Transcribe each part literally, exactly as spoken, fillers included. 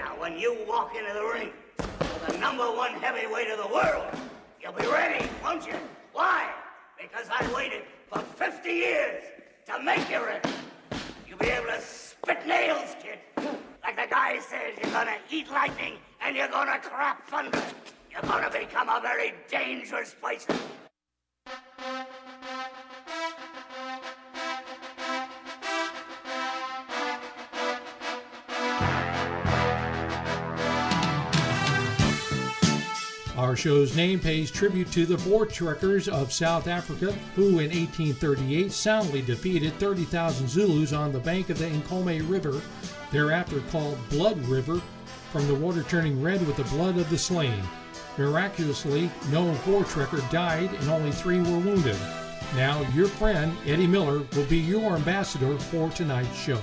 Now, when you walk into the ring with the number one heavyweight of the world, you'll be ready, won't you? Why? Because I waited for fifty years to make you ready. You'll be able to spit nails, kid. Like the guy says, you're gonna eat lightning and you're gonna crap thunder. You're gonna become a very dangerous person. Our show's name pays tribute to the Voortrekkers of South Africa, who in eighteen thirty-eight soundly defeated thirty thousand Zulus on the bank of the Nkomo River, thereafter called Blood River, from the water turning red with the blood of the slain. Miraculously, no Voortrekker died and only three were wounded. Now, your friend, Eddie Miller, will be your ambassador for tonight's show.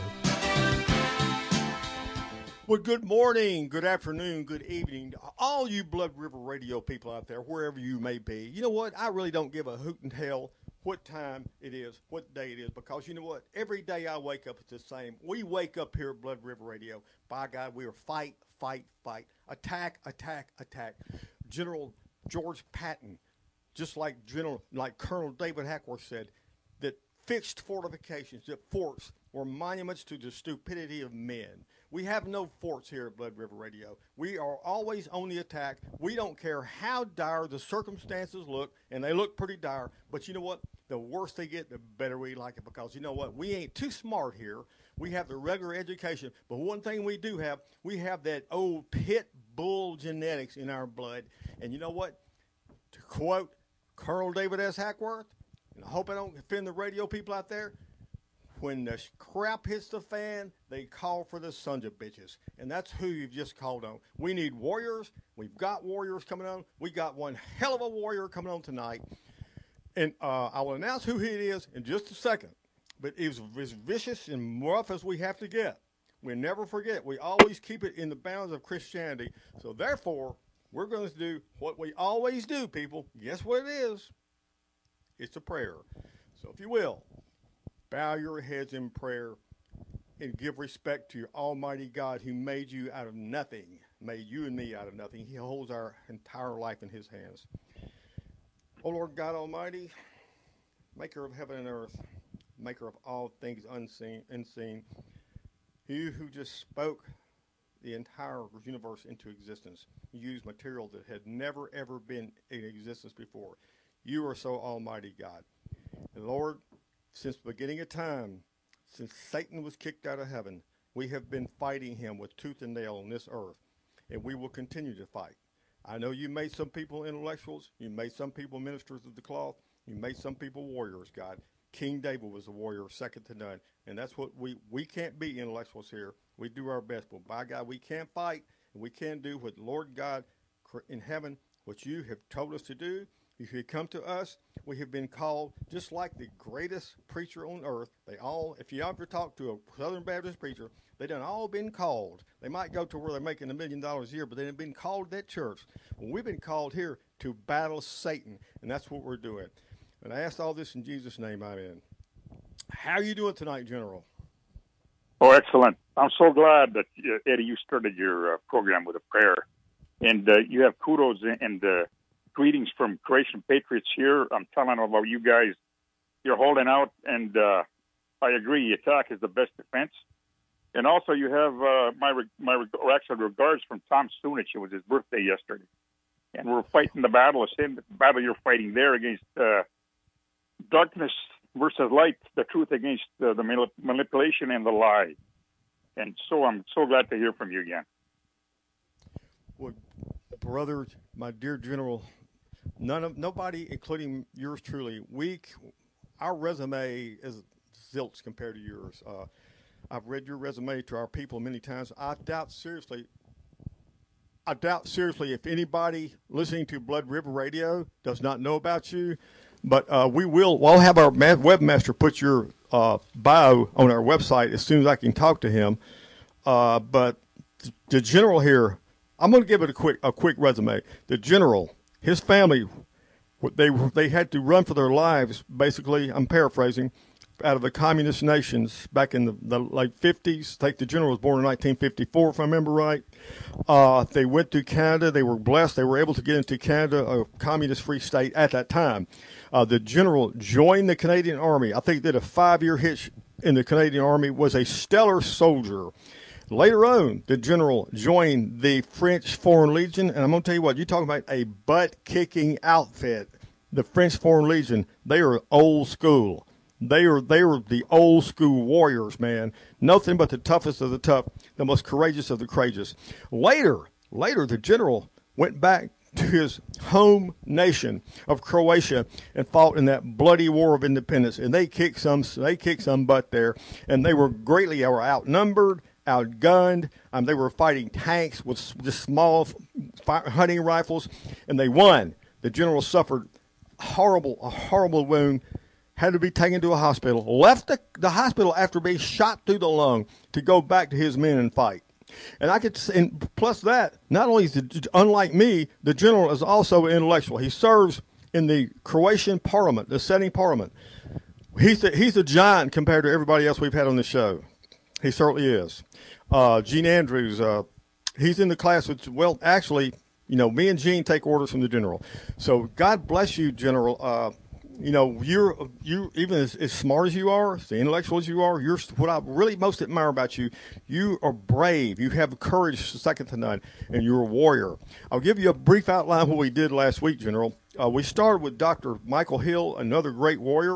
Well, good morning, good afternoon, good evening to all you Blood River Radio people out there, wherever you may be. You know what? I really don't give a hoot and hell what time it is, what day it is, because you know what? Every day I wake up, it's the same. We wake up here at Blood River Radio. By God, we are fight, fight, fight. Attack, attack, attack. General George Patton, just like General, like Colonel David Hackworth said, that fixed fortifications, that forts were monuments to the stupidity of men. We have no forts here at Blood River Radio. We are always on the attack. We don't care how dire the circumstances look, and they look pretty dire. But you know what? The worse they get, the better we like it, because you know what? We ain't too smart here. We have the regular education. But one thing we do have, we have that old pit bull genetics in our blood. And you know what? To quote Colonel David S. Hackworth, and I hope I don't offend the radio people out there, when the crap hits the fan, they call for the sons of bitches. And that's who you've just called on. We need warriors. We've got warriors coming on. We got one hell of a warrior coming on tonight. And uh, I will announce who he is in just a second. But he's as vicious and rough as we have to get. We never forget. We always keep it in the bounds of Christianity. So therefore, we're going to do what we always do, people. Guess what it is? It's a prayer. So if you will, bow your heads in prayer and give respect to your almighty God who made you out of nothing, made you and me out of nothing. He holds our entire life in his hands. O Lord God Almighty, maker of heaven and earth, maker of all things unseen, unseen, you who just spoke the entire universe into existence, used material that had never, ever been in existence before. You are so almighty God. And Lord, since the beginning of time, since Satan was kicked out of heaven, we have been fighting him with tooth and nail on this earth, and we will continue to fight. I know you made some people intellectuals, you made some people ministers of the cloth, you made some people warriors, God. King David was a warrior, second to none, and that's what we, we can't be intellectuals here. We do our best, but by God, we can't fight, and we can't do what Lord God in heaven, what you have told us to do. If you come to us, we have been called just like the greatest preacher on earth. They all, if you ever talk to a Southern Baptist preacher, they done all been called. They might go to where they're making a million dollars a year, but they've been called to that church. Well, we've been called here to battle Satan, and that's what we're doing. And I ask all this in Jesus' name, amen. How are you doing tonight, General? Oh, excellent. I'm so glad that, uh, Eddie, you started your uh, program with a prayer. And uh, you have kudos and uh, greetings from Croatian Patriots here. I'm telling them about you guys. You're holding out, and uh, I agree. Attack is the best defense. And also, you have uh, my my or actual regards from Tom Stunich. It was his birthday yesterday, and we're fighting the battle, the same battle you're fighting there against uh, darkness versus light, the truth against uh, the manip- manipulation and the lie. And so I'm so glad to hear from you again. Well, brother, my dear General, none of nobody, including yours truly, we, our resume is zilch compared to yours. Uh, I've read your resume to our people many times. I doubt seriously, I doubt seriously if anybody listening to Blood River Radio does not know about you. But uh, we will, we'll have our webmaster put your uh, bio on our website as soon as I can talk to him. Uh, but the general here, I'm going to give it a quick a quick resume. The general, his family, they they had to run for their lives. Basically, I'm paraphrasing, out of the communist nations back in the, the late fifties. I think the general was born in nineteen fifty-four, if I remember right. Uh, they went to Canada. They were blessed. They were able to get into Canada, a communist-free state at that time. Uh, the general joined the Canadian Army. I think did a five-year hitch in the Canadian Army, was a stellar soldier. Later on, the general joined the French Foreign Legion, and I'm going to tell you what, you're talking about a butt-kicking outfit. The French Foreign Legion, they are old school. They are they are the old school warriors, man. Nothing but the toughest of the tough, the most courageous of the courageous. Later, later, the general went back to his home nation of Croatia and fought in that bloody war of independence. And they kicked some they kicked some butt there, and they were greatly they were outnumbered, outgunned. Um, they were fighting tanks with just small hunting rifles, and they won. The general suffered horrible, a horrible wound, had to be taken to a hospital, left the, the hospital after being shot through the lung to go back to his men and fight. And I could, and plus that, not only is it, unlike me, the general is also an intellectual. He serves in the Croatian parliament, the sitting parliament. He's the, he's a giant compared to everybody else we've had on the show. He certainly is. Uh, Gene Andrews, uh, he's in the class with, well, actually, you know, me and Gene take orders from the general. So God bless you, General. Uh, you know, you're you even as, as smart as you are, as intellectual as you are, you're what I really most admire about you. You are brave. You have courage second to none, and you're a warrior. I'll give you a brief outline of what we did last week, General. Uh, we started with Doctor Michael Hill, another great warrior.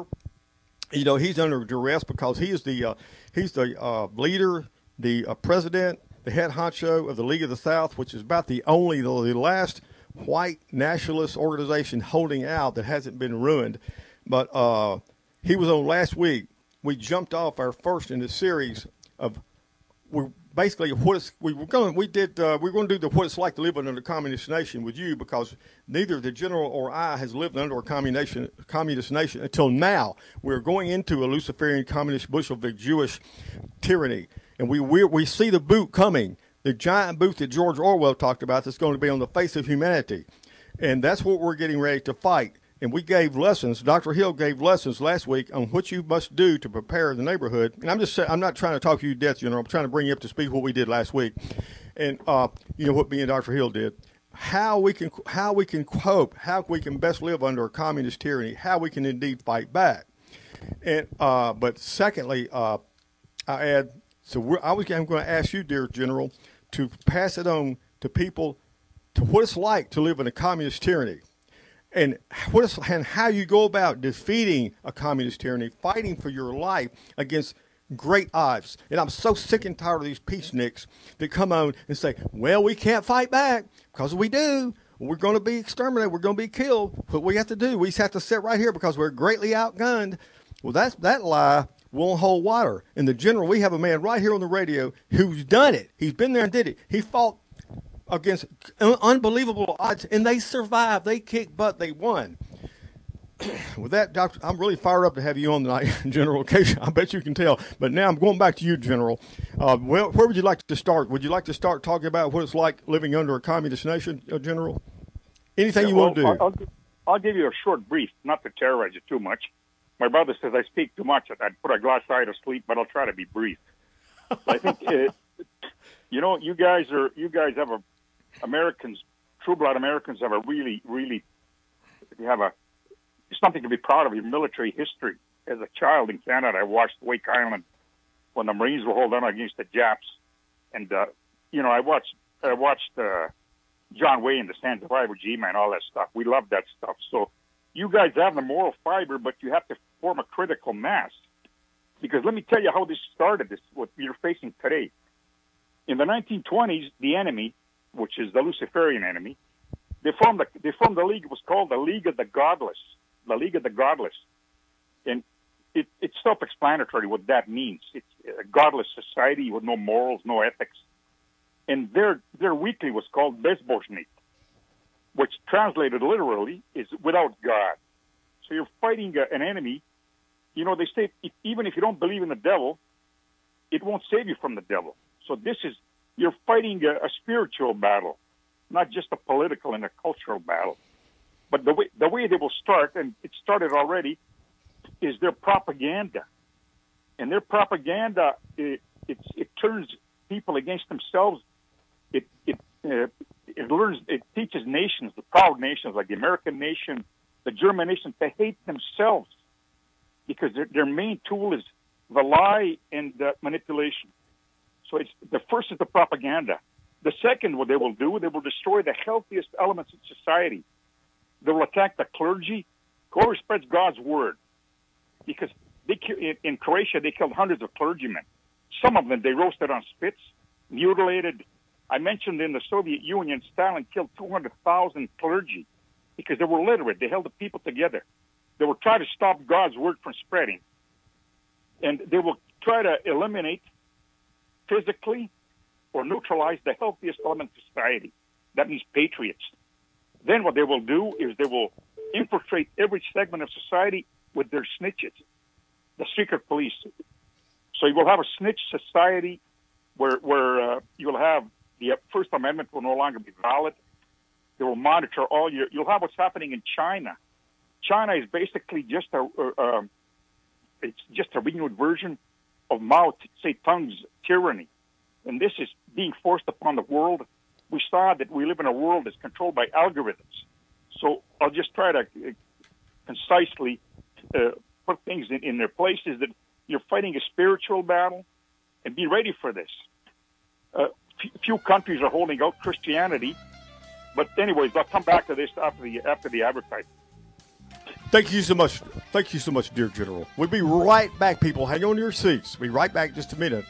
You know, he's under duress because he is the uh, he's the uh, leader, the uh, president, the head honcho of the League of the South, which is about the only, the last white nationalist organization holding out that hasn't been ruined. But uh, he was on last week. We jumped off our first in the series of we basically what it's, we were going. We did. Uh, we were going to do the what it's like to live under a communist nation with you because neither the general or I has lived under a communist nation, communist nation until now. We're going into a Luciferian communist Bolshevik Jewish tyranny. And we, we we see the boot coming, the giant boot that George Orwell talked about that's going to be on the face of humanity. And that's what we're getting ready to fight. And we gave lessons, Doctor Hill gave lessons last week on what you must do to prepare the neighborhood. And I'm just saying, I'm not trying to talk you to death, General. I'm trying to bring you up to speed what we did last week. And, uh, you know, what me and Doctor Hill did. How we can how we can cope, how we can best live under a communist tyranny, how we can indeed fight back. And uh, But secondly, uh, I add, So we're, I was, I'm going to ask you, dear General, to pass it on to people to what it's like to live in a communist tyranny, and what is, and how you go about defeating a communist tyranny, fighting for your life against great odds. And I'm so sick and tired of these peaceniks that come on and say, "Well, we can't fight back because we do. We're going to be exterminated. We're going to be killed. What we have to do, we just have to sit right here because we're greatly outgunned." Well, that's that lie won't hold water. And the general, we have a man right here on the radio who's done it. He's been there and did it. He fought against un- unbelievable odds, and they survived. They kicked butt. They won. With that, Doctor, I'm really fired up to have you on tonight, General. Occasion, I bet you can tell. But now I'm going back to you, General. Uh, well, where would you like to start? Would you like to start talking about what it's like living under a communist nation, uh, General? Anything yeah, you well, want to do? I'll, I'll give you a short brief, not to terrorize you too much. My brother says I speak too much. I'd put a glass eye to sleep, but I'll try to be brief. I think, uh, you know, you guys are, you guys have a, Americans, true blood Americans have a really, really, you have a, something to be proud of, your military history. As a child in Canada, I watched Wake Island when the Marines were holding on against the Japs. And, uh, you know, I watched, I watched uh, John Wayne and the Sands of Iwo Jima and all that stuff. We love that stuff. So, you guys have the moral fiber, but you have to form a critical mass. Because let me tell you how this started, this what you're facing today. In the nineteen twenties, the enemy, which is the Luciferian enemy, they formed a, they formed a league. It was called the League of the Godless. The League of the Godless. And it, it's self-explanatory what that means. It's a godless society with no morals, no ethics. And their their weekly was called Bezbožnik, which translated literally is without God. So you're fighting a, an enemy. You know, they say if, even if you don't believe in the devil, it won't save you from the devil. So this is, you're fighting a, a spiritual battle, not just a political and a cultural battle. But the way, the way they will start, and it started already, is their propaganda. and their propaganda, it, it, it turns people against themselves. It it uh, it learns it teaches nations, the proud nations like the American nation, the German nation, to hate themselves because their, their main tool is the lie and uh, manipulation. So it's the first is the propaganda. The second, what they will do, they will destroy the healthiest elements in society. They will attack the clergy, whoever spreads God's word, because they in, in Croatia they killed hundreds of clergymen. Some of them they roasted on spits, mutilated. I mentioned in the Soviet Union, Stalin killed two hundred thousand clergy because they were literate. They held the people together. They will try to stop God's word from spreading. And they will try to eliminate physically or neutralize the healthiest element of society. That means patriots. Then what they will do is they will infiltrate every segment of society with their snitches, the secret police. So you will have a snitch society where, where uh, you will have the First Amendment will no longer be valid. They will monitor all your. You'll have what's happening in China. China is basically just a. Uh, uh, it's just a renewed version of Mao Zedong's tyranny, and this is being forced upon the world. We saw that we live in a world that's controlled by algorithms. So I'll just try to uh, concisely uh, put things in, in their places. That you're fighting a spiritual battle, and be ready for this. Uh, few countries are holding out Christianity, but anyways, I'll come back to this after the after the advertising. Thank you so much. Thank you so much, dear General. We'll be right back, people. Hang on to your seats. We'll be right back in just a minute.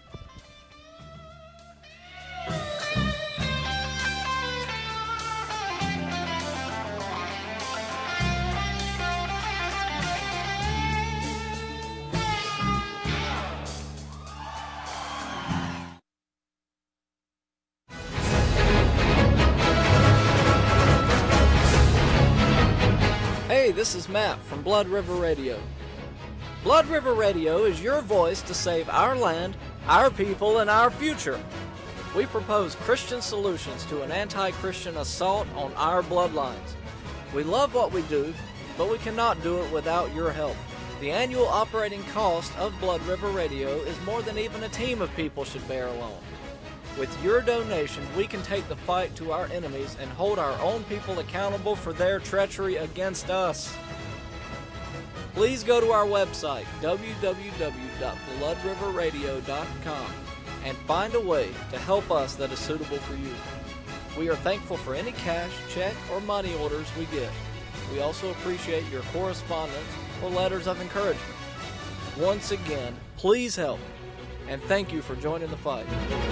Hey, this is Matt from Blood River Radio. Blood River Radio is your voice to save our land, our people, and our future. We propose Christian solutions to an anti-Christian assault on our bloodlines. We love what we do, but we cannot do it without your help. The annual operating cost of Blood River Radio is more than even a team of people should bear alone. With your donation, we can take the fight to our enemies and hold our own people accountable for their treachery against us. Please go to our website, w w w dot blood river radio dot com, and find a way to help us that is suitable for you. We are thankful for any cash, check, or money orders we get. We also appreciate your correspondence or letters of encouragement. Once again, please help, and thank you for joining the fight.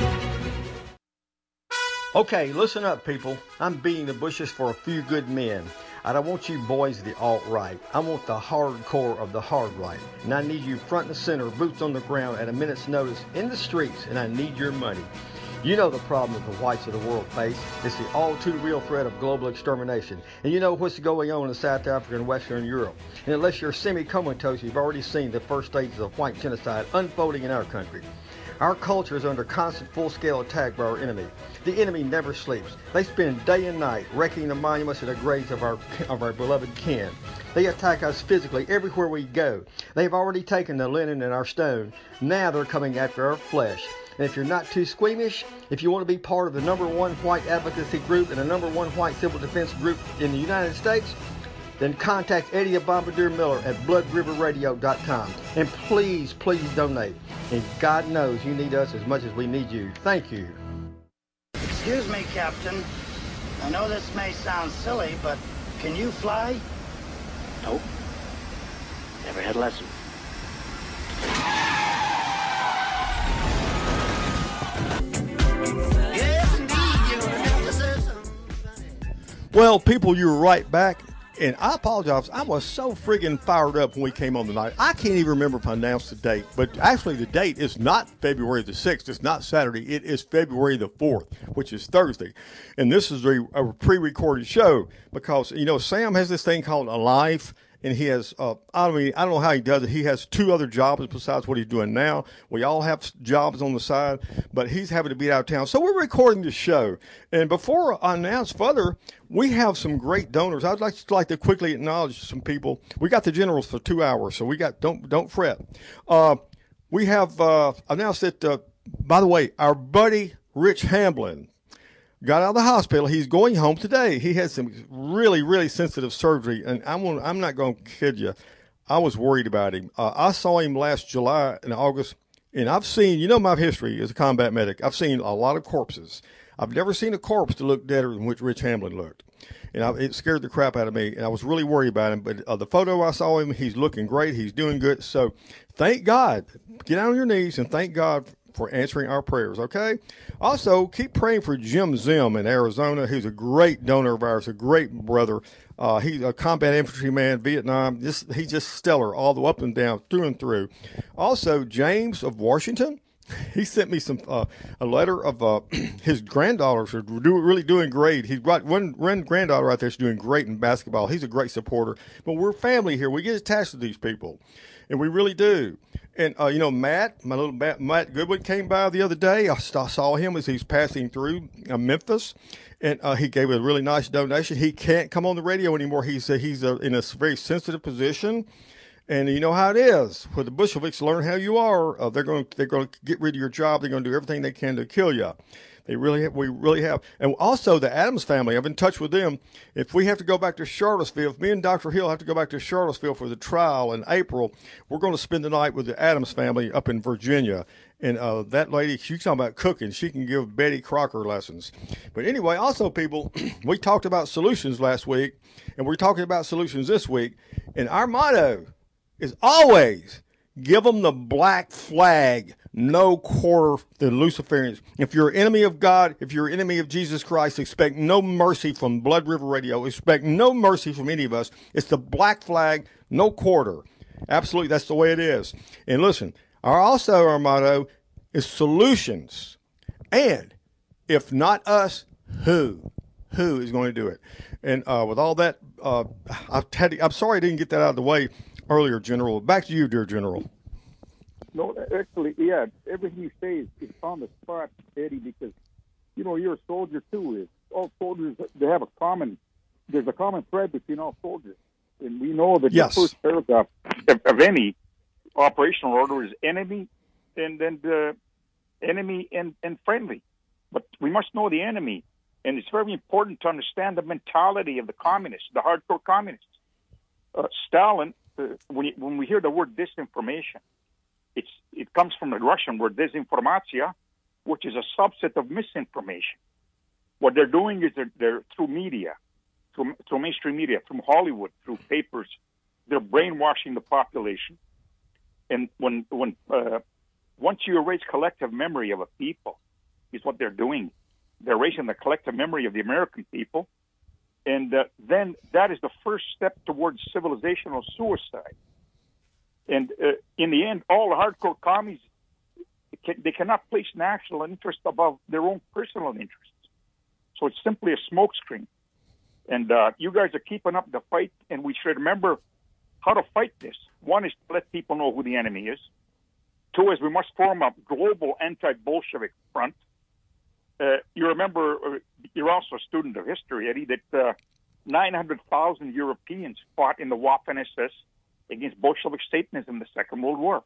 Okay, listen up, people. I'm beating the bushes for a few good men. I don't want you boys of the alt-right. I want the hardcore of the hard right. And I need you front and center, boots on the ground at a minute's notice in the streets, and I need your money. You know the problem that the whites of the world face. It's the all-too-real threat of global extermination. And you know what's going on in South Africa and Western Europe. And unless you're semi-comatose, you've already seen the first stages of white genocide unfolding in our country. Our culture is under constant full-scale attack by our enemy. The enemy never sleeps. They spend day and night wrecking the monuments and the graves of our of our beloved kin. They attack us physically everywhere we go. They've already taken the linen and our stone. Now they're coming after our flesh. And if you're not too squeamish, if you want to be part of the number one white advocacy group and the number one white civil defense group in the United States, then contact Eddie the Bombardier Miller at blood river radio dot com. And please, please donate. And God knows you need us as much as we need you. Thank you. Excuse me, Captain. I know this may sound silly, but can you fly? Nope. Never had a lesson. Yes, indeed, you have to say something. Well, people, you're right back. And I apologize. I was so friggin' fired up when we came on tonight. I can't even remember if I announced the date. But actually, the date is not February the sixth. It's not Saturday. It is February the fourth, which is Thursday. And this is a, a pre-recorded show because, you know, Sam has this thing called a life. And he has, uh, I mean, I don't know how he does it. He has two other jobs besides what he's doing now. We all have jobs on the side, but he's having to be out of town. So we're recording this show. And before I announce further, we have some great donors. I'd like to, like to quickly acknowledge some people. We got the generals for two hours, so we got, don't, don't fret. Uh, we have uh, announced that, uh, by the way, our buddy Rich Hamblin got out of the hospital. He's going home today. He had some really, really sensitive surgery, and I'm, I'm not going to kid you. I was worried about him. Uh, I saw him last July and August, and I've seen, you know my history as a combat medic, I've seen a lot of corpses. I've never seen a corpse to look deader than which Rich Hamblin looked. And I, it scared the crap out of me, and I was really worried about him. But uh, the photo I saw him, he's looking great. He's doing good. So thank God. Get down on your knees and thank God for answering our prayers, okay? Also, keep praying for Jim Zim in Arizona. He's a great donor of ours, a great brother. Uh, he's a combat infantryman, Vietnam. Just, he's just stellar all the way up and down, through and through. Also, James of Washington. He sent me some uh, a letter of uh, his granddaughters are do, really doing great. He's got one, one granddaughter out there that's doing great in basketball. He's a great supporter. But we're family here. We get attached to these people, and we really do. And, uh, you know, Matt, my little Matt, Matt Goodwin came by the other day. I saw him as he's passing through uh, Memphis, and uh, he gave a really nice donation. He can't come on the radio anymore. He's, uh, he's uh, in a very sensitive position. And you know how it is. When the Bolsheviks learn how you are, uh, they're going to they're going to get rid of your job. They're going to do everything they can to kill you. They really have, we really have. And also the Adams family, I've been in touch with them. If we have to go back to Charlottesville, if me and Doctor Hill have to go back to Charlottesville for the trial in April, we're going to spend the night with the Adams family up in Virginia. And uh, that lady, she's talking about cooking. She can give Betty Crocker lessons. But anyway, also, people, we talked about solutions last week, and we're talking about solutions this week. And our motto is always give them the black flag, no quarter the Luciferians. If you're an enemy of God, if you're an enemy of Jesus Christ, expect no mercy from Blood River Radio. Expect no mercy from any of us. It's the black flag, no quarter. Absolutely, that's the way it is. And listen, our also our motto is solutions. And if not us, who? Who is going to do it? And uh, with all that, uh, I've had to, I'm sorry I didn't get that out of the way earlier, General. Back to you, dear General. No, actually, yeah, everything you say is, is on the spot, Eddie, because, you know, you're a soldier, too. All soldiers, they have a common, there's a common thread between all soldiers. And we know that yes. the first paragraph of, of any operational order is enemy and then the enemy and, and friendly. But we must know the enemy. And it's very important to understand the mentality of the communists, the hardcore communists. Uh, Stalin, uh, when, you, when we hear the word disinformation, it's, it comes from the Russian word desinformatia, which is a subset of misinformation. What they're doing is they're, they're through media, through, through mainstream media, through Hollywood, through papers, they're brainwashing the population. And when, when uh, once you erase collective memory of a people, is what they're doing. They're erasing the collective memory of the American people. And uh, then that is the first step towards civilizational suicide. And uh, in the end, all the hardcore commies, can, they cannot place national interest above their own personal interests. So it's simply a smokescreen. And uh, you guys are keeping up the fight, and we should remember how to fight this. One is to let people know who the enemy is. Two is we must form a global anti-Bolshevik front. Uh, you remember, uh, you're also a student of history, Eddie, that uh, nine hundred thousand Europeans fought in the Waffen-S S against Bolshevik Satanism in the Second World War.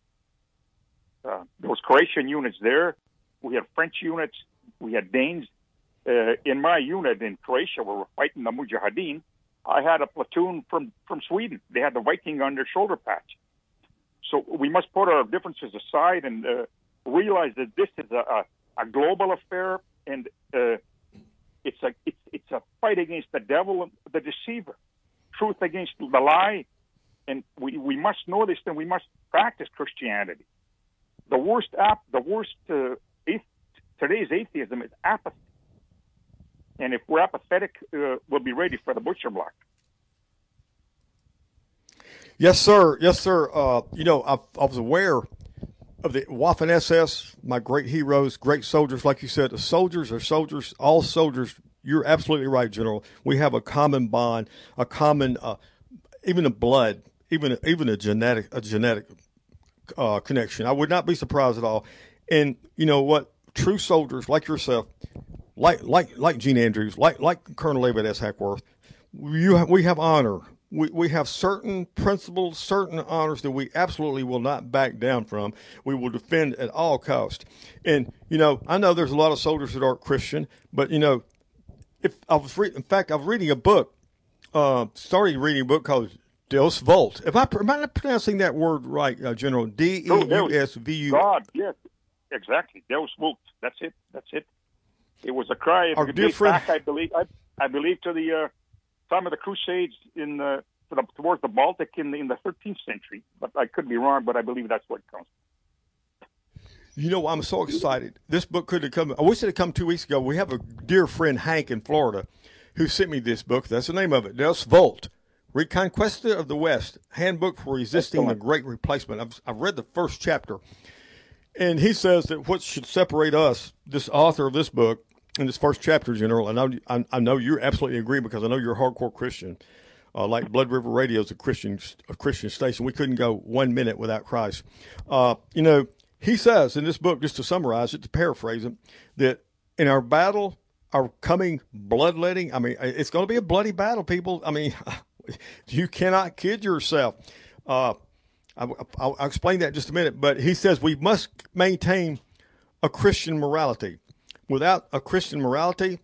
Uh, there was Croatian units there. We had French units. We had Danes. Uh, in my unit in Croatia, where we're fighting the Mujahideen, I had a platoon from, from Sweden. They had the Viking on their shoulder patch. So we must put our differences aside and uh, realize that this is a, a, a global affair, and uh, it's a it's, it's a fight against the devil and the deceiver, truth against the lie, and we, we must know this, and we must practice Christianity. The worst ap the worst uh, athe today's atheism is apathy, and if we're apathetic, uh, we'll be ready for the butcher block. Yes, sir. Yes, sir. Uh, you know, I, I was aware of the Waffen-S S, my great heroes, great soldiers. Like you said, the soldiers are soldiers, all soldiers. You're absolutely right, General. We have a common bond, a common, uh, even a blood, even even a genetic a genetic uh, connection. I would not be surprised at all. And you know what? True soldiers like yourself, like like like Gene Andrews, like like Colonel David S. Hackworth, you have, we have honor. we, we have certain principles, certain honors that we absolutely will not back down from. We will defend at all costs. And, you know, I know there's a lot of soldiers that aren't Christian, but, you know, if I was re- in fact, I was reading a book, uh, started reading a book called Deus Vult. If I, am I not pronouncing that word right, uh, General? D E U S V U. God, yes, exactly. Deus Vult. That's it. That's it. It was a cry. If Our you dear date friend, back, I believe, I, I believe to the uh, time of the Crusades in the, to the towards the Baltic in the in the thirteenth century. But I could be wrong. But I believe that's what counts. You know, I'm so excited. This book could have come. I wish it had come two weeks ago. We have a dear friend, Hank, in Florida, who sent me this book. That's the name of it, Deus Vult, Reconquista of the West, Handbook for Resisting Excellent. the Great Replacement. I've, I've read the first chapter. And he says that what should separate us, this author of this book, in this first chapter, General, and I, I, I know you absolutely agree because I know you're a hardcore Christian, uh, like Blood River Radio is a Christian, a Christian station. We couldn't go one minute without Christ. Uh, you know, he says in this book, just to summarize it, to paraphrase it, that in our battle, our coming bloodletting, I mean, it's going to be a bloody battle, people. I mean, you cannot kid yourself. Uh, I, I'll, I'll explain that in just a minute. But he says we must maintain a Christian morality. Without a Christian morality,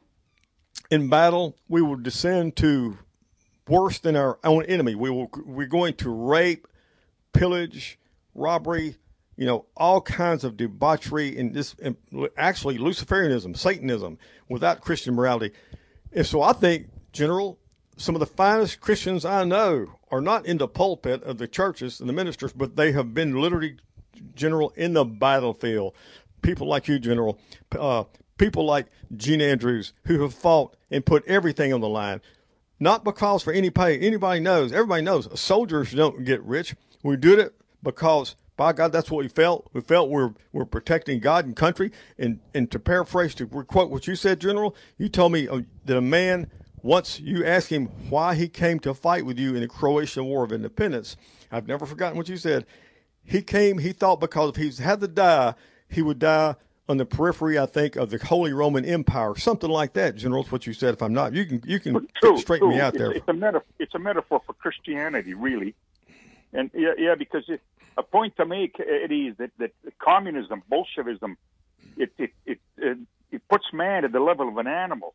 in battle, we will descend to worse than our own enemy. We will, we're going to rape, pillage, robbery, you know, all kinds of debauchery and this, and actually Luciferianism, Satanism, without Christian morality. And so I think, General, some of the finest Christians I know are not in the pulpit of the churches and the ministers, but they have been literally, General, in the battlefield. People like you, General, uh, people like Gene Andrews, who have fought and put everything on the line. Not because for any pay. Anybody knows, everybody knows, soldiers don't get rich. We did it because, by God, that's what we felt. We felt we're we're protecting God and country. And, and to paraphrase, to quote what you said, General, you told me uh, that a man, once you asked him why he came to fight with you in the Croatian War of Independence, I've never forgotten what you said. He came, he thought because if he had to die, he would die on the periphery, I think, of the Holy Roman Empire, something like that, General, is what you said. If I'm not, you can you can true, straighten true. me out it's, there. It's a, metaphor, it's a metaphor for Christianity, really. And, yeah, yeah because it, a point to make, Eddie, is that, that communism, Bolshevism, it, it, it, it, it puts man at the level of an animal.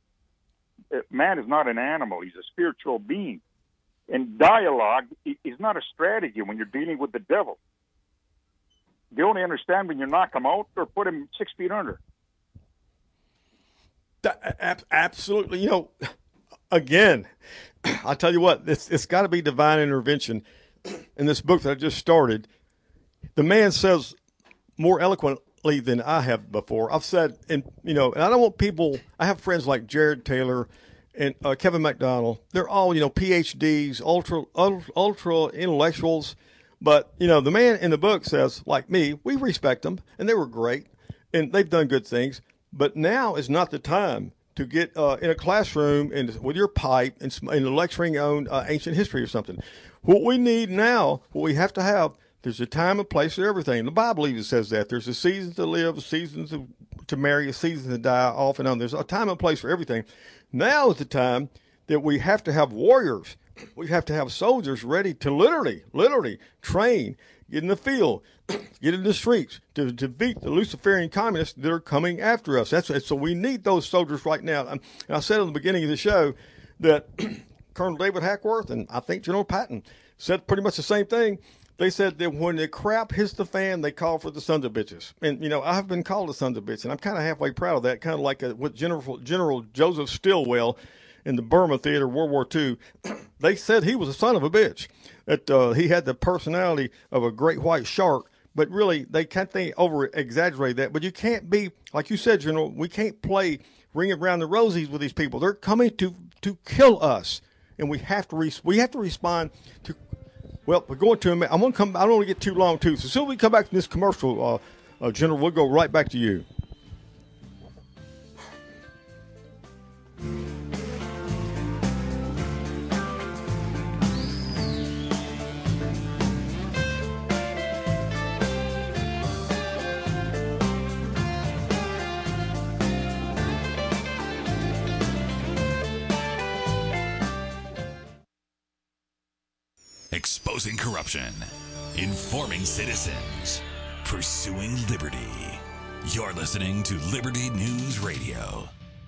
Man is not an animal. He's a spiritual being. And dialogue is not a strategy when you're dealing with the devil. You only understand when you knock him out or put him six feet under. Absolutely. You know, again, I'll tell you what, it's, it's got to be divine intervention. In this book that I just started, the man says more eloquently than I have before. I've said, and you know, and I don't want people, I have friends like Jared Taylor and uh, Kevin McDonald. They're all, you know, P H Ds, ultra, ultra, ultra intellectuals. But, you know, the man in the book says, like me, we respect them, and they were great, and they've done good things. But now is not the time to get uh, in a classroom and with your pipe and, and lecturing on uh, ancient history or something. What we need now, what we have to have, there's a time and place for everything. The Bible even says that. There's a season to live, a season to, to marry, a season to die, off and on. There's a time and place for everything. Now is the time that we have to have warriors. We have to have soldiers ready to literally, literally train, get in the field, get in the streets to, to beat the Luciferian communists that are coming after us. That's so we need those soldiers right now. And I said at the beginning of the show that Colonel David Hackworth and I think General Patton said pretty much the same thing. They said that when the crap hits the fan, they call for the sons of bitches. And, you know, I've been called a sons of bitch, and I'm kind of halfway proud of that, kind of like a, with General, General Joseph Stilwell in the Burma Theater, World War Two. They said he was a son of a bitch, that uh, he had the personality of a great white shark. But really, they can't think over exaggerate that. But you can't be, like you said, General, we can't play ring around the rosies with these people. They're coming to, to kill us. And we have to re- we have to respond to. Well, we're going to. I'm going to come. I don't want to get too long too. So, as soon as we come back from this commercial, uh, uh, General, we'll go right back to you. Exposing corruption. Informing citizens. Pursuing liberty. You're listening to Liberty News Radio.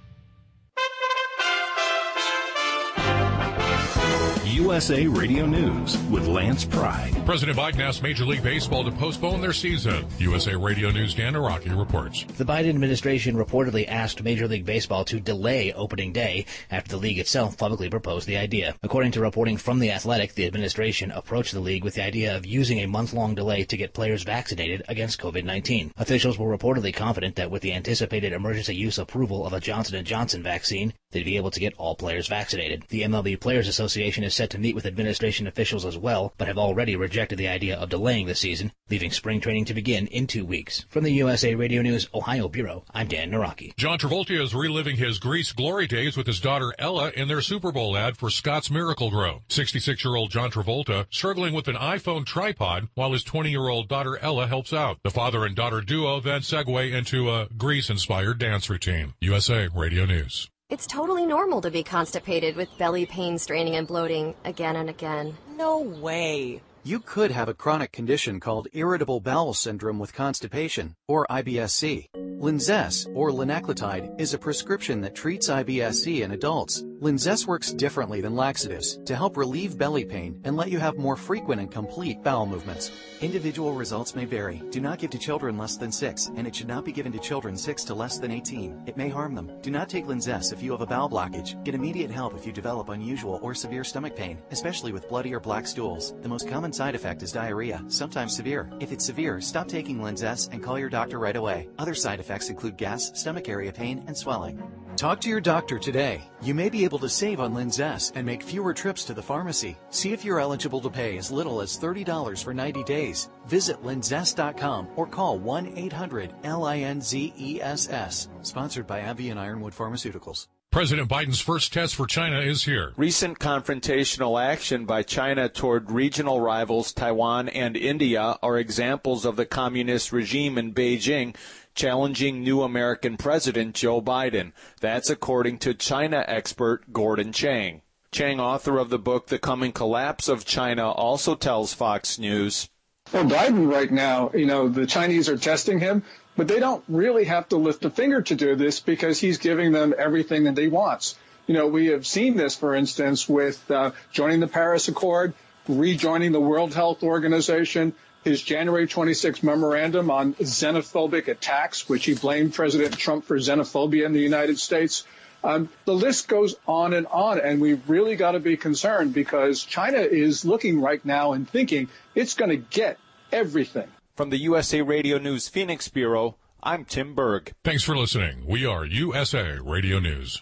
U S A Radio News with Lance Pride. President Biden asked Major League Baseball to postpone their season. U S A Radio News' Dan Araki reports. The Biden administration reportedly asked Major League Baseball to delay opening day after the league itself publicly proposed the idea. According to reporting from The Athletic, the administration approached the league with the idea of using a month-long delay to get players vaccinated against covid nineteen. Officials were reportedly confident that with the anticipated emergency use approval of a Johnson and Johnson vaccine, they'd be able to get all players vaccinated. The M L B Players Association is set to meet with administration officials as well, but have already rejected the idea of delaying the season, leaving spring training to begin in two weeks. From the U S A Radio News Ohio Bureau, I'm Dan Naraki. John Travolta is reliving his Grease glory days with his daughter Ella in their Super Bowl ad for Scott's Miracle-Gro. sixty-six-year-old John Travolta struggling with an iPhone tripod while his twenty-year-old daughter Ella helps out. The father and daughter duo then segue into a Grease-inspired dance routine. U S A Radio News. It's totally normal to be constipated with belly pain, straining, and bloating again and again. No way. You could have a chronic condition called irritable bowel syndrome with constipation, or I B S C. Linzess, or linaclotide, is a prescription that treats I B S C in adults. Linzess works differently than laxatives to help relieve belly pain and let you have more frequent and complete bowel movements. Individual results may vary. Do not give to children less than six, and it should not be given to children six to less than eighteen. It may harm them. Do not take Linzess if you have a bowel blockage. Get immediate help if you develop unusual or severe stomach pain, especially with bloody or black stools. The most common side effect is diarrhea, sometimes severe. If it's severe, stop taking Linzess and call your doctor right away. Other side effects include gas, stomach area pain, and swelling. Talk to your doctor today. You may be able to save on Linzess and make fewer trips to the pharmacy. See if you're eligible to pay as little as thirty dollars for ninety days. Visit linzess dot com or call one eight hundred L I N Z E S S. Sponsored by AbbVie and Ironwood Pharmaceuticals. President Biden's first test for China is here. Recent confrontational action by China toward regional rivals Taiwan and India are examples of the communist regime in Beijing challenging new American President Joe Biden. That's according to China expert Gordon Chang. Chang, author of the book The Coming Collapse of China, also tells Fox News. Well, Biden right now, you know, the Chinese are testing him, but they don't really have to lift a finger to do this because he's giving them everything that he wants. You know, we have seen this, for instance, with uh, joining the Paris Accord, rejoining the World Health Organization, his January twenty-sixth memorandum on xenophobic attacks, which he blamed President Trump for xenophobia in the United States. Um, the list goes on and on, and we've really got to be concerned because China is looking right now and thinking it's going to get everything. From the U S A Radio News Phoenix Bureau, I'm Tim Berg. Thanks for listening. We are U S A Radio News.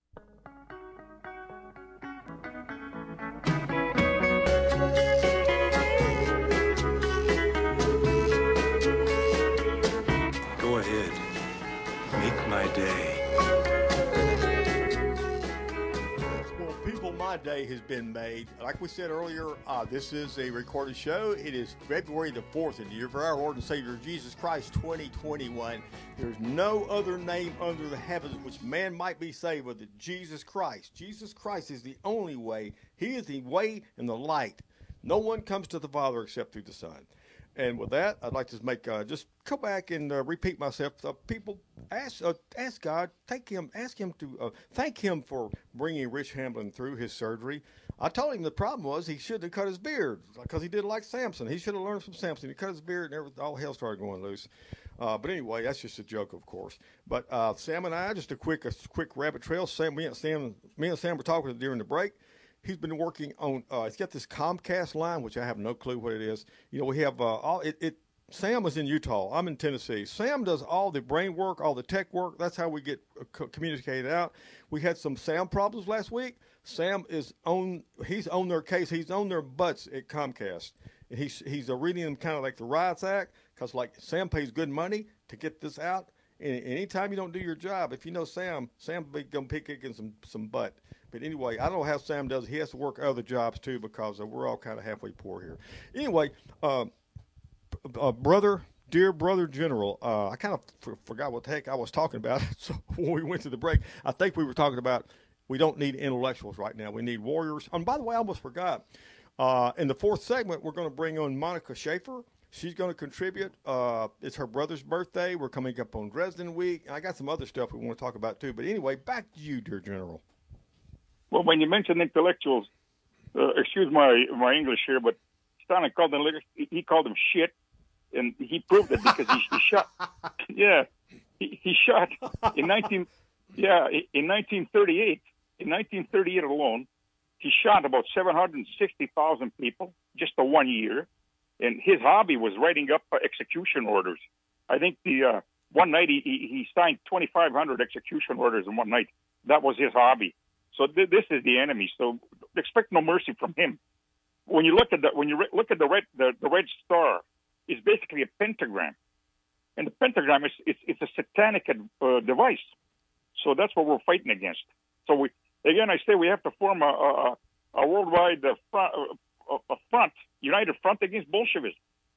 Go ahead. Make my day. My day has been made. Like we said earlier, uh, this is a recorded show. It is February the fourth in the year of our Lord and Savior Jesus Christ twenty twenty-one. There's no other name under the heavens which man might be saved but Jesus Christ. Jesus Christ is the only way. He is the way and the light. No one comes to the Father except through the Son. And with that, I'd like to make uh, just go back and uh, repeat myself. Uh, people, ask uh, ask God, take him, ask him to uh, thank him for bringing Rich Hamblin through his surgery. I told him the problem was he should have cut his beard because he did like Samson. He should have learned from Samson. He cut his beard and everything, all hell started going loose. Uh, but anyway, that's just a joke, of course. But uh, Sam and I, just a quick a quick rabbit trail. Sam, me and Sam, me and Sam were talking during the break. He's been working on, uh, he's got this Comcast line, which I have no clue what it is. You know, we have uh, all, it, it, Sam is in Utah. I'm in Tennessee. Sam does all the brain work, all the tech work. That's how we get uh, co- communicated out. We had some sound problems last week. Sam is on, he's on their case. He's on their butts at Comcast. And he's, he's uh, reading them kind of like the Riots Act because, like, Sam pays good money to get this out. And anytime you don't do your job, if you know Sam, Sam's going to be kicking some, some butt. But anyway, I don't know how Sam does it. He has to work other jobs, too, because uh, we're all kind of halfway poor here. Anyway, uh, uh, brother, dear brother general, uh, I kind of f- forgot what the heck I was talking about. So when we went to the break, I think we were talking about we don't need intellectuals right now. We need warriors. And by the way, I almost forgot. Uh, in the fourth segment, we're going to bring on Monica Schaefer. She's going to contribute. Uh, it's her brother's birthday. We're coming up on Dresden Week. I got some other stuff we want to talk about, too. But anyway, back to you, dear General. Well, when you mentioned intellectuals, uh, excuse my, my English here, but Stalin called them, he called them shit, and he proved it because he, he shot. Yeah, he, he shot in nineteen. Yeah, in nineteen thirty-eight. In nineteen thirty-eight alone, he shot about seven hundred sixty thousand people just the one year. And his hobby was writing up uh, execution orders. I think the uh, one night he, he, he signed twenty-five hundred execution orders in one night. That was his hobby. So th- this is the enemy. So expect no mercy from him. When you look at the when you re- look at the red the, the red star, it's basically a pentagram, and the pentagram is it's, it's a satanic uh, device. So that's what we're fighting against. So we again, I say we have to form a a, a worldwide uh, front, uh, a front, united front against Bolshevism.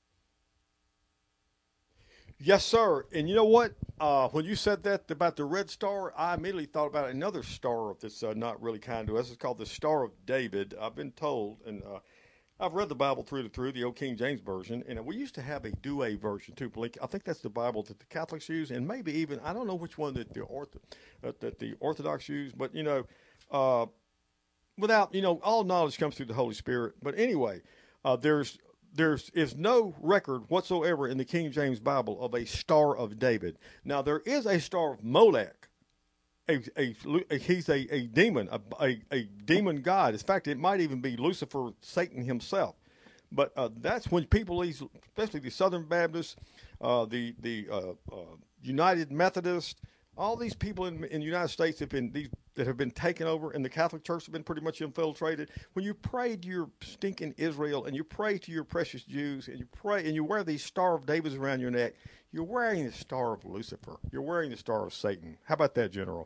Yes, sir. And you know what? Uh, when you said that about the red star, I immediately thought about another star that's uh, not really kind to us. It's called the Star of David. I've been told, and uh, I've read the Bible through and through, the old King James Version, and we used to have a Douay version too. Blake. I think that's the Bible that the Catholics use, and maybe even, I don't know which one that the, Ortho, uh, that the Orthodox use, but, you know, uh, without, you know, all knowledge comes through the Holy Spirit. But anyway, uh, there's... There is no record whatsoever in the King James Bible of a Star of David. Now, there is a Star of Molech. A, a, a, he's a, a demon, a, a, a demon god. In fact, it might even be Lucifer, Satan himself. But uh, that's when people, especially the Southern Baptists, uh, the the uh, uh, United Methodists, all these people in, in the United States have been these that have been taken over, and the Catholic Church have been pretty much infiltrated. When you pray to your stinking Israel, and you pray to your precious Jews, and you pray and you wear these Star of Davids around your neck, you're wearing the Star of Lucifer. You're wearing the Star of Satan. How about that, General?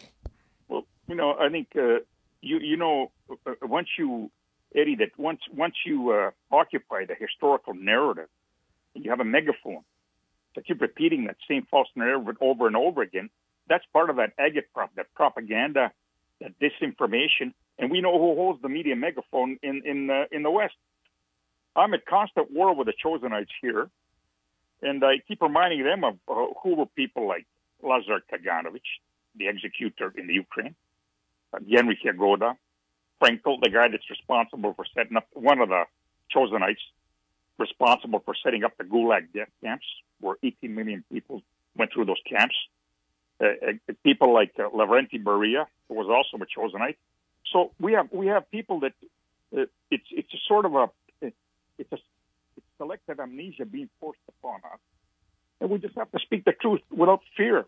Well, you know, I think uh, you you know uh, once you Eddie that once once you uh, occupy the historical narrative, and you have a megaphone to keep repeating that same false narrative over and over again, that's part of that agitprop, that propaganda, that disinformation. And we know who holds the media megaphone in in uh, in the West. I'm at constant war with the Chosenites here, and I keep reminding them of uh, who were people like Lazar Kaganovich, the executor in the Ukraine, uh, Henry Yagoda, Frankel, the guy that's responsible for setting up, one of the Chosenites responsible for setting up the Gulag death camps, where eighteen million people went through those camps. Uh, uh, people like uh, Lavrenti Beria, who was also a Chosenite. So we have we have people that uh, it's it's a sort of a it's a it's selective amnesia being forced upon us, and we just have to speak the truth without fear,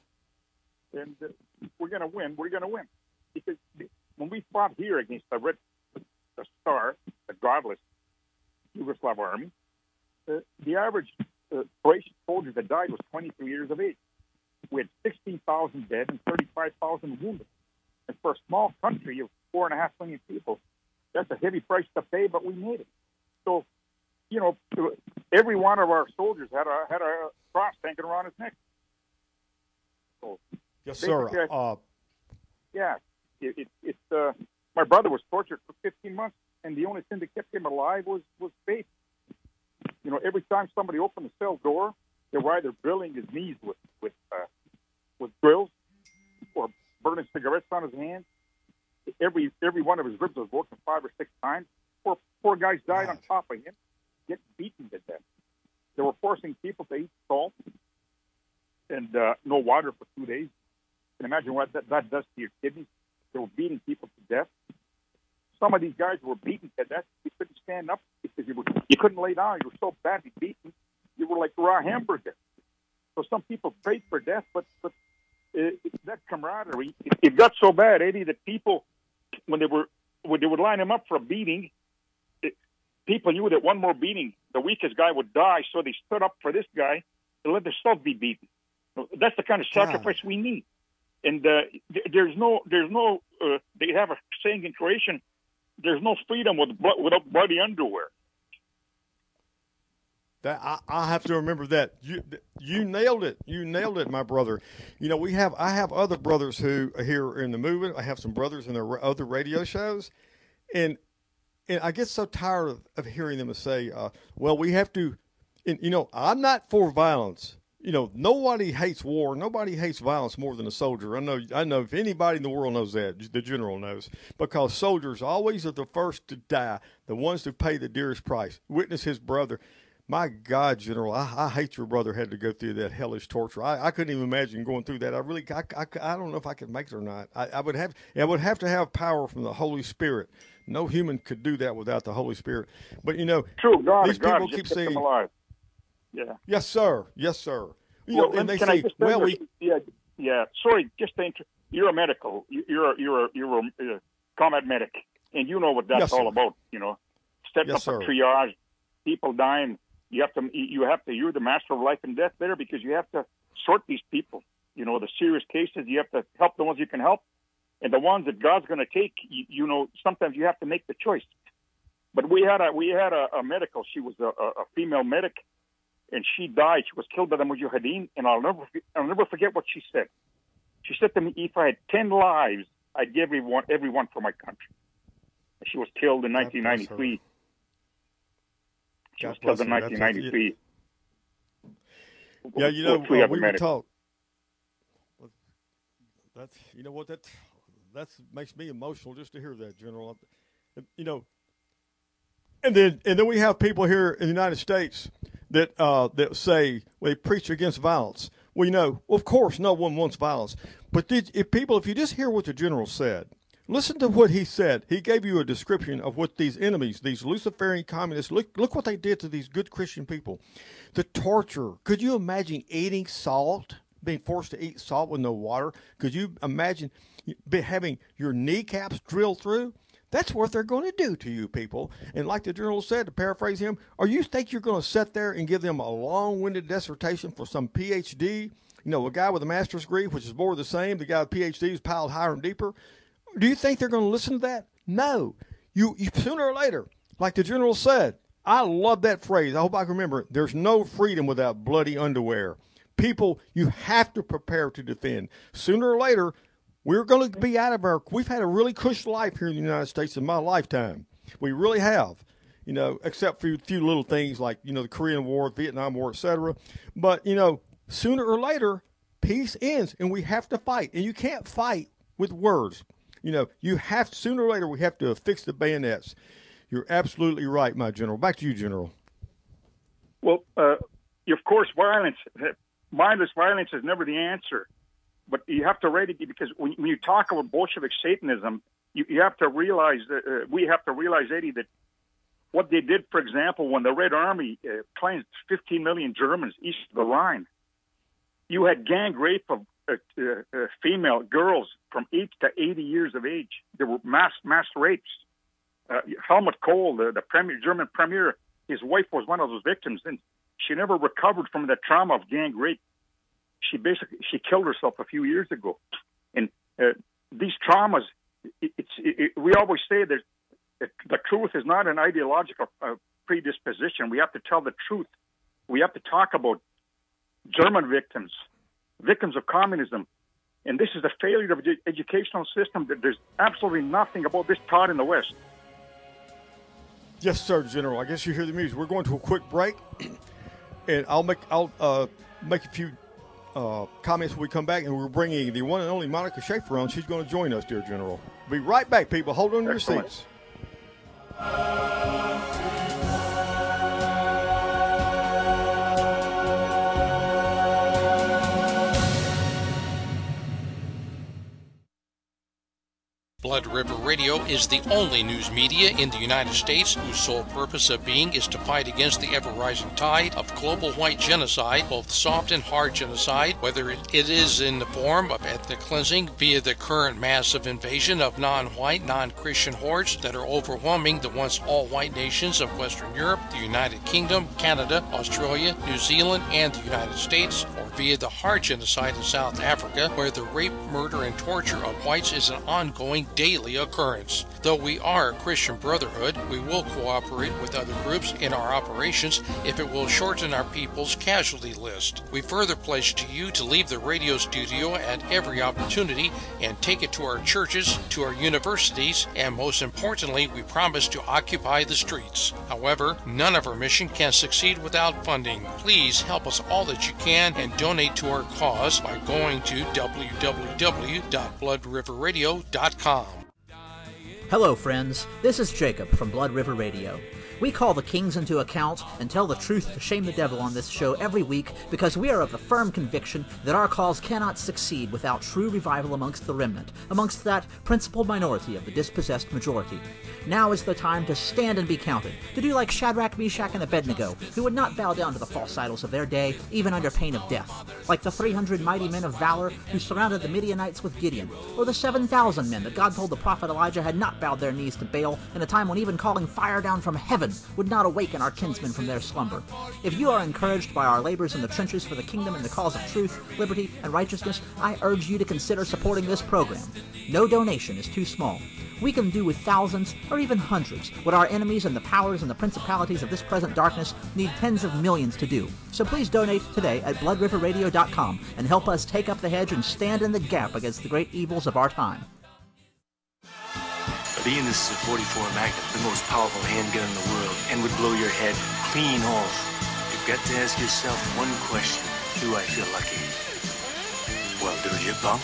and uh, we're going to win. We're going to win because when we fought here against the Red the Star, the godless Yugoslav army, uh, the average uh, Croatian soldier that died was twenty-two years of age. We had sixteen thousand dead and thirty-five thousand wounded. And for a small country of four and a half million people, that's a heavy price to pay, but we made it. So, you know, every one of our soldiers had a had a cross hanging around his neck. So, yes, sir. Uh, yeah, it, it, it's uh, my brother was tortured for fifteen months, and the only thing that kept him alive was was faith. You know, every time somebody opened the cell door, they were either drilling his knees with with uh, with drills or burning cigarettes on his hands. Every every one of his ribs was broken five or six times. Four four guys died on top of him, getting beaten to death. They were forcing people to eat salt and uh, no water for two days. You can imagine what that, that does to your kidneys. They were beating people to death. Some of these guys were beaten to death. You couldn't stand up because you were you couldn't lay down. You were so badly beaten. You were like raw hamburger. So some people prayed for death, but, but uh, that camaraderie, it, it got so bad, Eddie, that people, when they were when they would line him up for a beating, it, people knew that one more beating, the weakest guy would die, so they stood up for this guy and let themselves be beaten. That's the kind of sacrifice wow. we need. And uh, there's no, there's no. Uh, they have a saying in Croatian: "There's no freedom with, without bloody underwear." That I, I have to remember that. You you nailed it. You nailed it, my brother. You know, we have I have other brothers who are here in the movement. I have some brothers in their other radio shows, and and I get so tired of, of hearing them say, uh, well, we have to, and, you know, I'm not for violence. You know, nobody hates war. Nobody hates violence more than a soldier. I know, I know if anybody in the world knows that, the general knows, because soldiers always are the first to die, the ones to pay the dearest price. Witness his brother. My God, General, I, I hate your brother had to go through that hellish torture. I, I couldn't even imagine going through that. I really, I, I, I don't know if I could make it or not. I, I would have, I would have to have power from the Holy Spirit. No human could do that without the Holy Spirit. But you know, true, God, these God people just keep kept saying, them alive. Yeah. Yes, sir. Yes, sir. You well, know, and they can say, I just well, we, yeah, yeah. Sorry, just to inter- you're a medical. You're a, you're a, you're a uh, combat medic, and you know what that's yes, all sir. about. You know, step yes, up sir. a triage, people dying. You have to, you have to, you're the master of life and death there because you have to sort these people. You know, the serious cases, you have to help the ones you can help. And the ones that God's going to take, you, you know, sometimes you have to make the choice. But we had a, we had a, a medical, she was a, a female medic, and she died. She was killed by the Mujahideen, and I'll never, I'll never forget what she said. She said to me, if I had ten lives, I'd give every one, every one for my country. She was killed in nineteen ninety-three. She was killed in nineteen ninety-three. Yeah, you know, uh, we were taught. That's, you know what, that that's makes me emotional just to hear that, General. You know, and then and then we have people here in the United States that uh, that say well, they preach against violence. Well, you know, of course, no one wants violence. But did, if people, if you just hear what the General said, listen to what he said. He gave you a description of what these enemies, these Luciferian communists, look, look what they did to these good Christian people. The torture. Could you imagine eating salt, being forced to eat salt with no water? Could you imagine having your kneecaps drilled through? That's what they're going to do to you people. And like the General said, to paraphrase him, or you think you're going to sit there and give them a long-winded dissertation for some P H D? You know, a guy with a master's degree, which is more of the same, the guy with P H D is piled higher and deeper. Do you think they're going to listen to that? No. You, you sooner or later, like the General said, I love that phrase. I hope I can remember it. There's no freedom without bloody underwear. People, you have to prepare to defend. Sooner or later, we're going to be out of our, we've had a really cushy life here in the United States in my lifetime. We really have, you know, except for a few little things like, you know, the Korean War, Vietnam War, et cetera. But, you know, sooner or later, peace ends and we have to fight. And you can't fight with words. You know, you have, sooner or later, we have to fix the bayonets. You're absolutely right, my General. Back to you, General. Well, uh, of course, violence, mindless violence is never the answer. But you have to read it because when, when you talk about Bolshevik Satanism, you, you have to realize, that, uh, we have to realize, Eddie, that what they did, for example, when the Red Army uh, cleansed fifteen million Germans east of the Rhine, you had gang rape of uh, uh, uh, female girls from eight to eighty years of age. There were mass mass rapes. Uh, Helmut Kohl, the, the premier, German premier, his wife was one of those victims, and she never recovered from the trauma of gang rape. She basically she killed herself a few years ago, and uh, these traumas. It, it's it, we always say that it, the truth is not an ideological uh, predisposition. We have to tell the truth. We have to talk about German victims, victims of communism, and this is the failure of the educational system. That there's absolutely nothing about this taught in the West. Yes, sir, General. I guess you hear the music. We're going to a quick break, and I'll make I'll uh, make a few. Uh, comments when we come back, and we're bringing the one and only Monica Schaefer on. She's going to join us, dear General. Be right back, people. Hold on to your seats. Blood River Radio is the only news media in the United States whose sole purpose of being is to fight against the ever-rising tide of global white genocide, both soft and hard genocide, whether it is in the form of ethnic cleansing via the current massive invasion of non-white, non-Christian hordes that are overwhelming the once all-white nations of Western Europe, the United Kingdom, Canada, Australia, New Zealand, and the United States, or via the hard genocide in South Africa, where the rape, murder, and torture of whites is an ongoing daily occurrence. Though we are a Christian brotherhood, we will cooperate with other groups in our operations if it will shorten our people's casualty list. We further pledge to you to leave the radio studio at every opportunity and take it to our churches, to our universities, and most importantly, we promise to occupy the streets. However, none of our mission can succeed without funding. Please help us all that you can and donate to our cause by going to w w w dot blood river radio dot com. Hello, friends. This is Jacob from Blood River Radio. We call the kings into account and tell the truth to shame the devil on this show every week because we are of the firm conviction that our cause cannot succeed without true revival amongst the remnant, amongst that principal minority of the dispossessed majority. Now is the time to stand and be counted, to do like Shadrach, Meshach, and Abednego, who would not bow down to the false idols of their day, even under pain of death, like the three hundred mighty men of valor who surrounded the Midianites with Gideon, or the seven thousand men that God told the prophet Elijah had not bowed their knees to Baal in a time when even calling fire down from heaven would not awaken our kinsmen from their slumber. If you are encouraged by our labors in the trenches for the kingdom and the cause of truth, liberty, and righteousness, I urge you to consider supporting this program. No donation is too small. We can do with thousands or even hundreds what our enemies and the powers and the principalities of this present darkness need tens of millions to do. So please donate today at blood river radio dot com and help us take up the hedge and stand in the gap against the great evils of our time. Being this is a forty-four Magnum, the most powerful handgun in the world, and would blow your head clean off, you've got to ask yourself one question. Do I feel lucky? Well, do you, punk?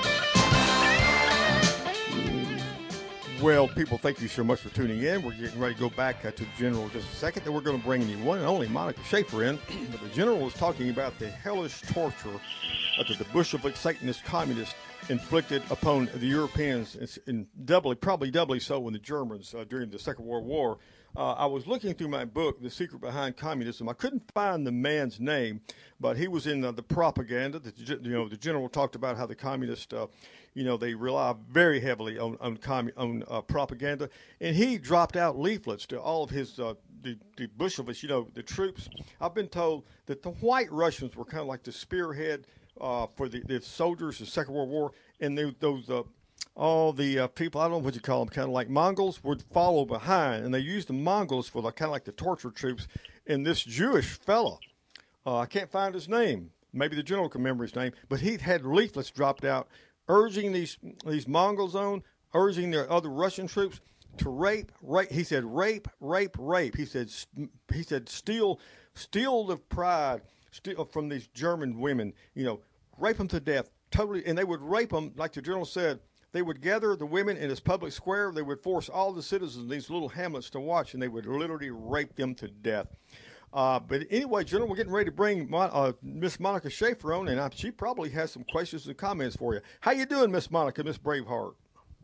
Well, people, thank you so much for tuning in. We're getting ready to go back uh, to the General in just a second. Then we're going to bring the one and only Monica Schaefer in. But the General was talking about the hellish torture that the Bolshevik Satanist communists inflicted upon the Europeans, and doubly, probably doubly so in the Germans uh, during the Second World War. Uh, I was looking through my book, The Secret Behind Communism. I couldn't find the man's name, but he was in uh, the propaganda. The, you know, the general talked about how the communists, uh, you know, they rely very heavily on on, commu- on uh, propaganda, and he dropped out leaflets to all of his uh, the, the Bolsheviks, you know, the troops. I've been told that the White Russians were kind of like the spearhead uh, for the, the soldiers in the Second World War, and they, those uh, all the uh, people, I don't know what you call them, kind of like Mongols, would follow behind, and they used the Mongols for the, kind of like the torture troops. And this Jewish fella, uh, I can't find his name. Maybe the general can remember his name, but he had leaflets dropped out urging these these Mongols on, urging the other Russian troops to rape, rape. He said, rape, rape, rape. He said, he said, steal, steal the pride, steal from these German women. You know, rape them to death, totally. And they would rape them, like the general said. They would gather the women in this public square. They would force all the citizens in these little hamlets to watch, and they would literally rape them to death. Uh, but anyway, General, we're getting ready to bring Mon- uh, Miss Monica Schaefer on, and I, she probably has some questions and comments for you. How you doing, Miss Monica, Miss Braveheart?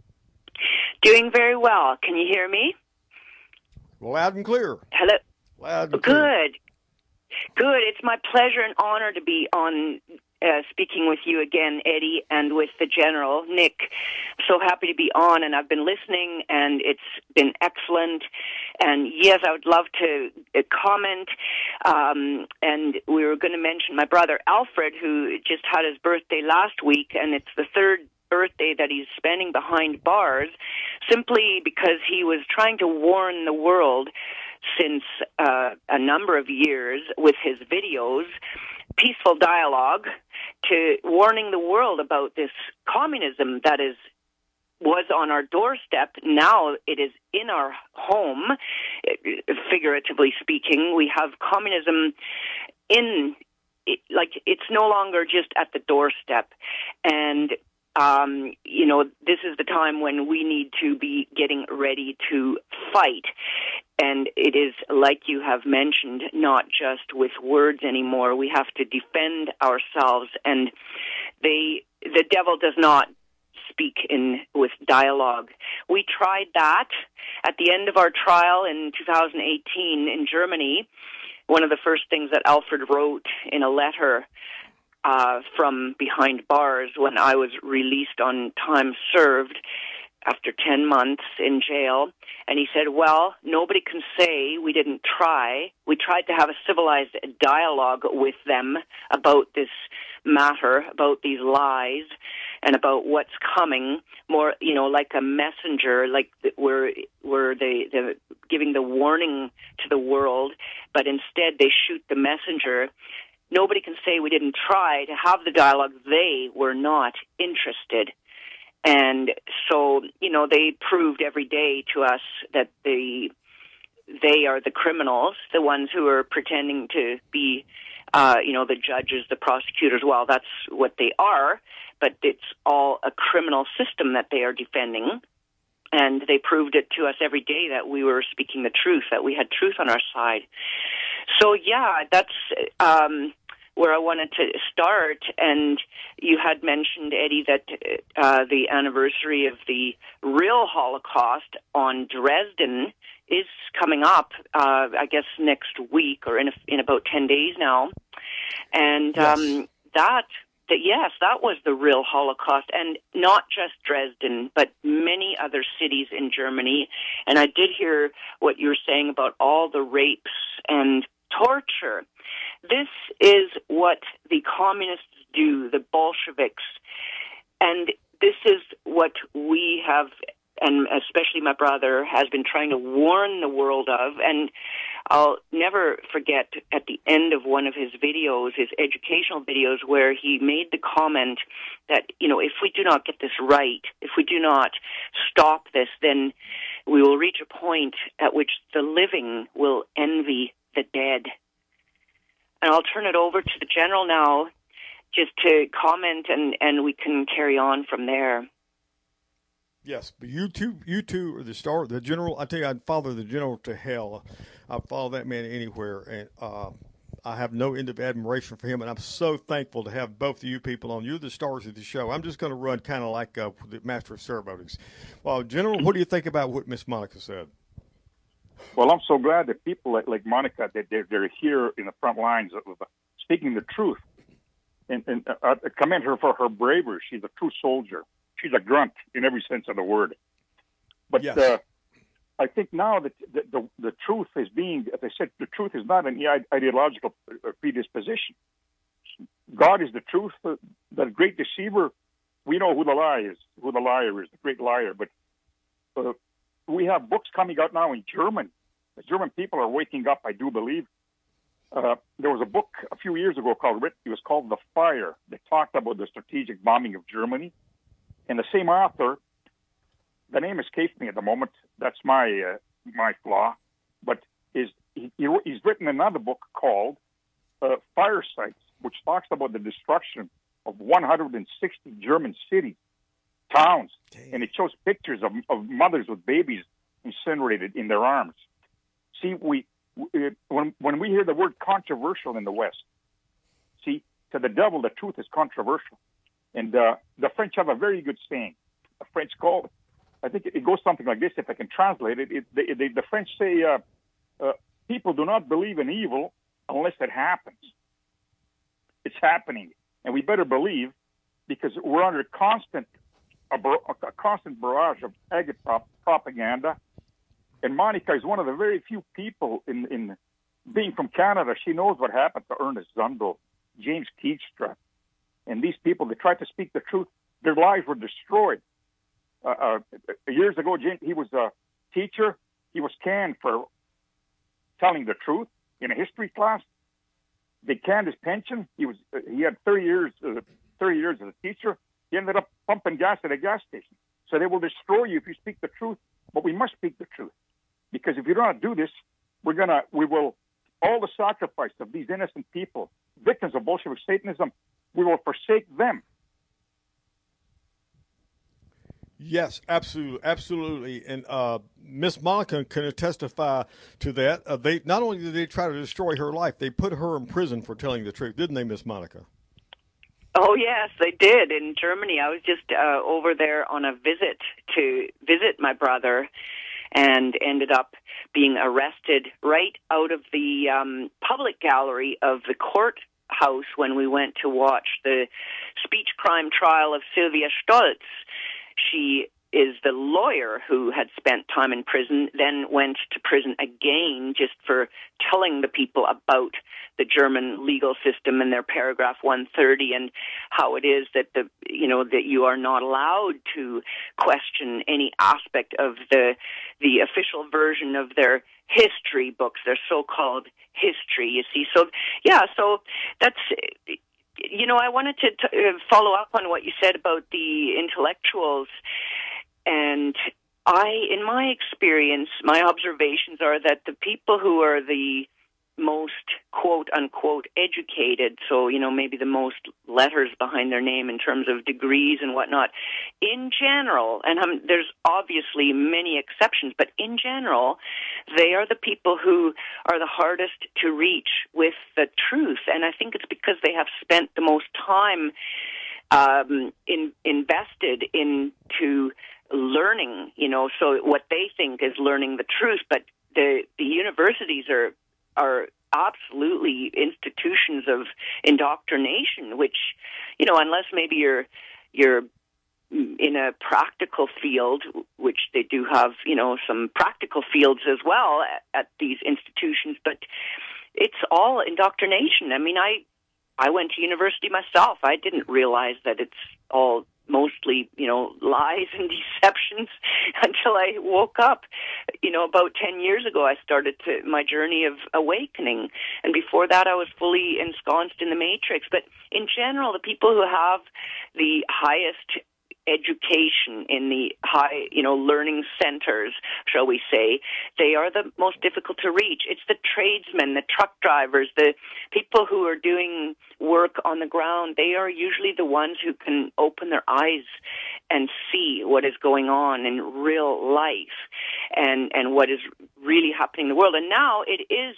Doing very well. Can you hear me? Loud and clear. Hello. Loud and clear. Good. Good. It's my pleasure and honor to be on uh, speaking with you again, Eddie, and with the General, Nick. So happy to be on, and I've been listening, and it's been excellent. And yes, I would love to uh, comment. Um, and we were going to mention my brother Alfred, who just had his birthday last week, and it's the third birthday that he's spending behind bars, simply because he was trying to warn the world since uh, a number of years with his videos, peaceful dialogue, to warning the world about this communism that is was on our doorstep. Now it is in our home, figuratively speaking. We have communism in, like, it's no longer just at the doorstep. And Um, you know, this is the time when we need to be getting ready to fight. And it is, like you have mentioned, not just with words anymore. We have to defend ourselves. And they, the devil does not speak in with dialogue. We tried that at the end of our trial in two thousand eighteen in Germany. One of the first things that Alfred wrote in a letter Uh, from behind bars when I was released on time served after ten months in jail. And he said, well, nobody can say we didn't try. We tried to have a civilized dialogue with them about this matter, about these lies, and about what's coming, more, you know, like a messenger, like we're, we're the, the, giving the warning to the world, but instead they shoot the messenger. Nobody can say we didn't try to have the dialogue. They were not interested. And so, you know, they proved every day to us that the, they are the criminals, the ones who are pretending to be, uh, you know, the judges, the prosecutors. Well, that's what they are, but it's all a criminal system that they are defending. And they proved it to us every day that we were speaking the truth, that we had truth on our side. So, yeah, that's um, where I wanted to start. And you had mentioned, Eddie, that uh, the anniversary of the real Holocaust on Dresden is coming up, uh, I guess, next week or in a, in about ten days now. And yes. um, that... That yes, that was the real Holocaust, and not just Dresden, but many other cities in Germany. And I did hear what you were saying about all the rapes and torture. This is what the communists do, the Bolsheviks, and this is what we have, and especially my brother, has been trying to warn the world of. And I'll never forget at the end of one of his videos, his educational videos, where he made the comment that, you know, if we do not get this right, if we do not stop this, then we will reach a point at which the living will envy the dead. And I'll turn it over to the General now just to comment, and, and we can carry on from there. Yes, but you two, you two are the star, the General. I tell you, I'd follow the General to hell. I'd follow that man anywhere, and uh, I have no end of admiration for him. And I'm so thankful to have both of you people on. You're the stars of the show. I'm just going to run kind of like uh, the Master of Ceremonies. Well, General, what do you think about what Miss Monica said? Well, I'm so glad that people like, like Monica, that they're, they're here in the front lines of uh, speaking the truth, and, and uh, I commend her for her bravery. She's a true soldier. She's a grunt in every sense of the word. But yes. uh, I think now that the, the, the truth is being, as I said, the truth is not an ideological predisposition. God is the truth, the, the great deceiver. We know who the lie is, who the liar is, the great liar. But uh, we have books coming out now in German. The German people are waking up, I do believe. Uh, there was a book a few years ago called, it was called The Fire, that talked about the strategic bombing of Germany. And the same author, the name escapes me at the moment. That's my uh, my flaw. But is he, he's written another book called uh, Fire Sites, which talks about the destruction of one hundred sixty German cities, towns, Dang. And it shows pictures of, of mothers with babies incinerated in their arms. See, we when when we hear the word controversial in the West, see, to the devil, the truth is controversial. And uh, the French have a very good saying. The French call, I think it goes something like this, if I can translate it. it they, they, the French say, uh, uh, people do not believe in evil unless it happens. It's happening. And we better believe, because we're under constant, a, a constant barrage of agitprop propaganda. And Monica is one of the very few people in, in being from Canada. She knows what happened to Ernest Zundel, James Keegstra. And these people, they tried to speak the truth. Their lives were destroyed. Uh, uh, years ago, he was a teacher. He was canned for telling the truth in a history class. They canned his pension. He was uh, he had thirty years uh, thirty years as a teacher. He ended up pumping gas at a gas station. So they will destroy you if you speak the truth. But we must speak the truth, because if you do not do this, we're gonna we will all the sacrifice of these innocent people, victims of Bolshevik Satanism. We will forsake them. Yes, absolutely, absolutely. And uh, Miss Monica can testify to that. Uh, they not only did they try to destroy her life, they put her in prison for telling the truth, didn't they, Miss Monica? Oh, yes, they did. In Germany, I was just uh, over there on a visit to visit my brother, and ended up being arrested right out of the um, public gallery of the court house when we went to watch the speech crime trial of Sylvia Stolz. She is the lawyer who had spent time in prison, then went to prison again just for telling the people about the German legal system and their paragraph one thirty and how it is that the you know that you are not allowed to question any aspect of the the official version of their history books, their so-called history. You see, so yeah, so that's. You know, I wanted to t- follow up on what you said about the intellectuals. And I, in my experience, my observations are that the people who are the most quote-unquote educated, so, you know, maybe the most letters behind their name in terms of degrees and whatnot, in general, and um, there's obviously many exceptions, but in general, they are the people who are the hardest to reach with the truth. And I think it's because they have spent the most time um, in, invested into learning, you know, so what they think is learning the truth, but the, the universities are are absolutely institutions of indoctrination, which, you know, unless maybe you're you're in a practical field, which they do have, you know, some practical fields as well at, at these institutions, but it's all indoctrination. I mean, I I went to university myself. I didn't realize that it's all mostly, you know, lies and deceptions until I woke up. You know, about ten years ago, I started to, my journey of awakening. And before that, I was fully ensconced in the matrix. But in general, the people who have the highest education in the high, you know, learning centers, shall we say, they are the most difficult to reach. It's the tradesmen, the truck drivers, the people who are doing work on the ground. They are usually the ones who can open their eyes and see what is going on in real life and, and what is really happening in the world. And now it is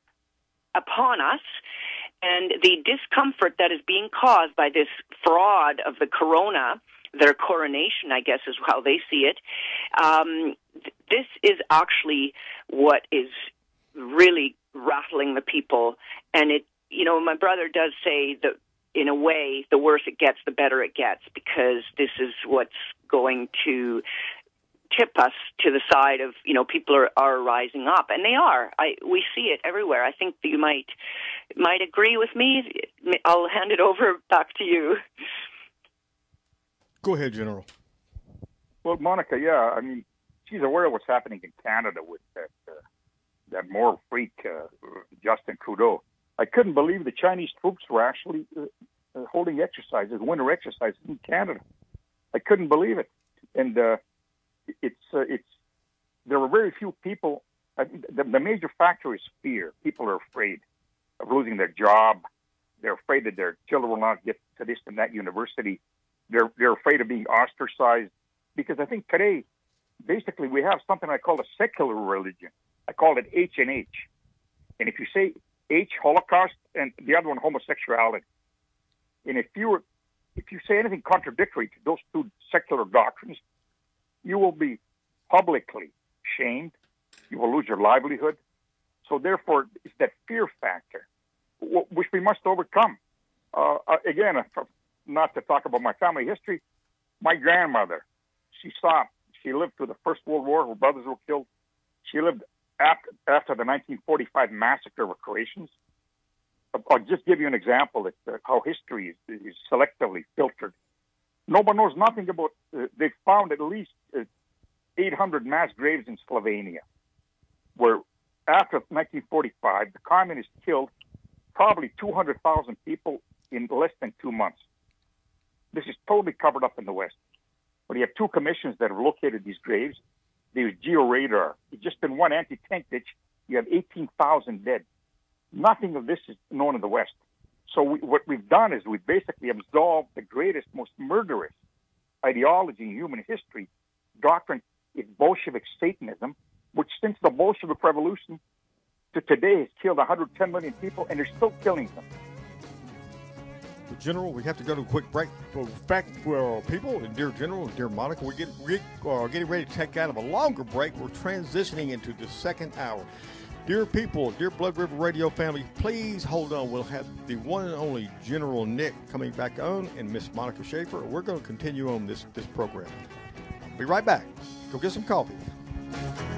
upon us. And the discomfort that is being caused by this fraud of the corona, their coronation, I guess, is how they see it. Um, th- this is actually what is really rattling the people. And it, you know, my brother does say that in a way, the worse it gets, the better it gets, because this is what's going to tip us to the side of, you know, people are, are rising up, and they are. I we see it everywhere. I think you might might agree with me. I'll hand it over back to you. Go ahead, General. Well, Monica, yeah, I mean, she's aware of what's happening in Canada with that uh, that moral freak, uh, Justin Trudeau. I couldn't believe the Chinese troops were actually uh, uh, holding exercises, winter exercises in Canada. I couldn't believe it, and uh, it's uh, it's there were very few people. I think the, the major factor is fear. People are afraid of losing their job. They're afraid that their children will not get to this and that university. They're they're afraid of being ostracized, because I think today, basically, we have something I call a secular religion. I call it H and H. And if you say H, Holocaust, and the other one, homosexuality, and if you were, if you say anything contradictory to those two secular doctrines, you will be publicly shamed. You will lose your livelihood. So therefore, it's that fear factor, which we must overcome. Uh, again, not to talk about my family history, my grandmother, she saw, she lived through the First World War. Her brothers were killed. She lived after, after the nineteen forty-five massacre of Croatians. I'll just give you an example of uh, how history is, is selectively filtered. Nobody knows nothing about, uh, they found at least uh, eight hundred mass graves in Slovenia, where after nineteen forty-five, the communists killed probably two hundred thousand people in less than two months. This is totally covered up in the West. But you have two commissions that have located these graves. There's georadar. Just in one anti-tank ditch, you have eighteen thousand dead. Nothing of this is known in the West. So we, what we've done is we've basically absolved the greatest, most murderous ideology in human history, doctrine, is Bolshevik Satanism, which since the Bolshevik Revolution to today has killed one hundred ten million people, and they're still killing them. General, we have to go to a quick break. For fact, for people, and dear General, and dear Monica, we're getting, we're uh, getting ready to take out of a longer break. We're transitioning into the second hour. Dear people, dear Blood River Radio family, please hold on. We'll have the one and only General Nick coming back on, and Miss Monica Schaefer. We're going to continue on this, this program. Be right back. Go get some coffee.